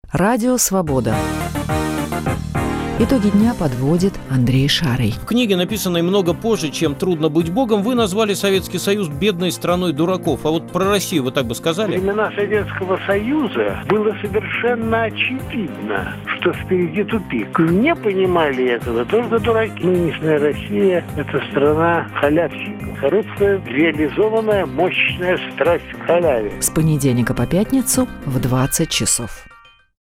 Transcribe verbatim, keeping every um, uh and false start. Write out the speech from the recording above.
Радио «Свобода». Итоги дня подводит Андрей Шарый. В книге, написанной много позже, чем «Трудно быть Богом», вы назвали Советский Союз бедной страной дураков. А вот про Россию вы так бы сказали? Во времена Советского Союза было совершенно очевидно, что впереди тупик. Не понимали этого только дураки. Нынешняя Россия – это страна халявщиков. Коррупция – реализованная мощная страсть к халяве. С понедельника по пятницу в двадцать часов.